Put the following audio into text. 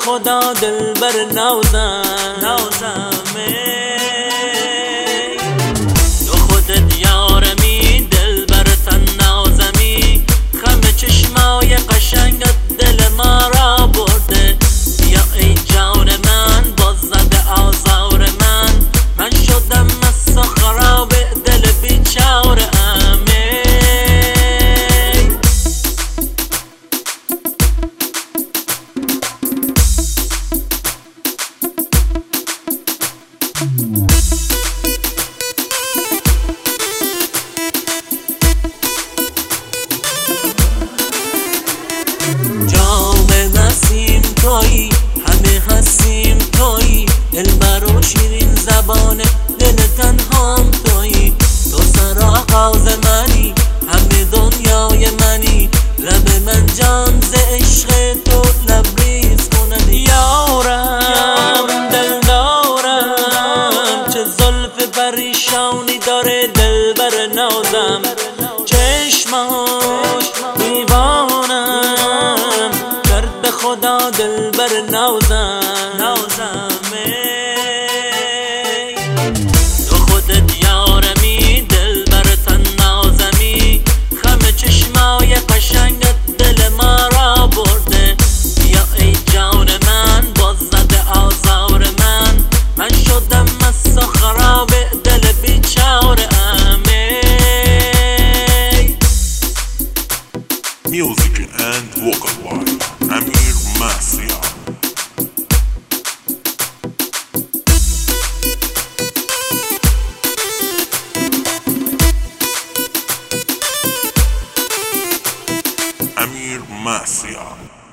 خدا دلبر نازم تو خودت یارمی دلبر تن نازمی خم چشمای قشنگت دل ما را برده یا ای جان من باز زده آزار من شدم مست و خراب دل بیچاره جام نسیم تویی همه هستیم تویی دلبر و شیرین زبان دل تنهام تویی تو سرآغاز منی همه دنیای منی لب من جان ز عشق تو لبریز کند یارم دلدارم چه زلف پریشانی داره دلبر نازم چشماش دیوانم کرد به خدا دلبر نازم تو خودت یارمی دلبر تن نازمی خم چشمای قشنگت دل ما را برده یا ای جان من باز زده آزار من شدم مست و خراب دل بیچاره Music and vocal by Amir Masya. Amir Masya.